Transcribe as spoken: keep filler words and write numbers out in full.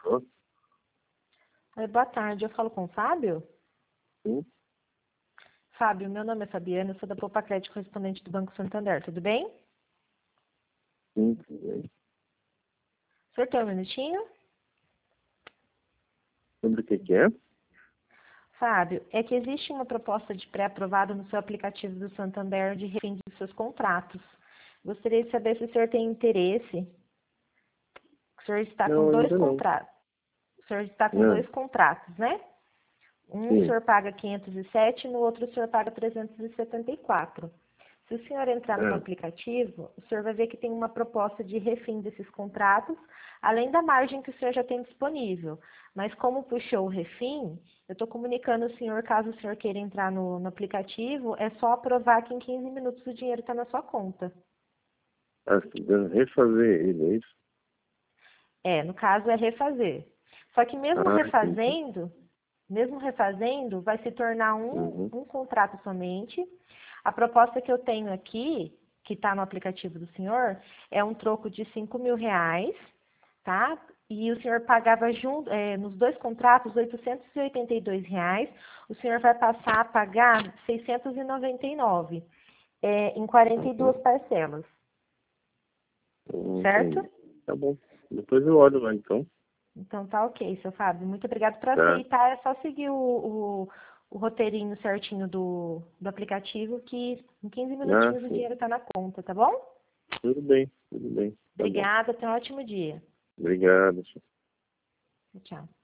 Alô? Oi, boa tarde, eu falo com o Fábio? Sim, Fábio, meu nome é Fabiana, eu sou da Poupa Crédito, correspondente do Banco Santander, tudo bem? sim, tudo bem. O senhor tem um minutinho? Sobre o que que é? Fábio, é que existe uma proposta de pré-aprovado no seu aplicativo do Santander de refim dos seus contratos. Gostaria de saber se o senhor tem interesse. O senhor está com Não, dois ainda não. contratos. O senhor está com Não, dois contratos, né? Um o sim. senhor paga quinhentos e sete, no outro o senhor paga trezentos e setenta e quatro. Se o senhor entrar no É. aplicativo, o senhor vai ver que tem uma proposta de refim desses contratos, além da margem que o senhor já tem disponível. Mas como puxou o refim, eu estou comunicando ao senhor, caso o senhor queira entrar no, no aplicativo, é só aprovar que em quinze minutos o dinheiro está na sua conta. Ah, você tá dando refazer ele, é isso? É, no caso é refazer. Só que mesmo Ah, entendi. refazendo, mesmo refazendo, vai se tornar um, Uhum. um contrato somente. A proposta que eu tenho aqui, que está no aplicativo do senhor, é um troco de cinco mil reais, tá? E o senhor pagava junto, é, nos dois contratos oitocentos e oitenta e dois reais, o senhor vai passar a pagar seiscentos e noventa e nove, é, em quarenta e duas Uhum. parcelas, Hum, certo? Entendi. Tá bom. Depois eu olho lá, então. Então tá ok, seu Fábio. Muito obrigado por Tá. aceitar. É só seguir o, o, o roteirinho certinho do, do aplicativo que em quinze Ah, minutinhos o sim. dinheiro tá na conta, tá bom? Tudo bem, tudo bem. Tá bom. Obrigada, tenha um ótimo dia. Obrigado. Tchau.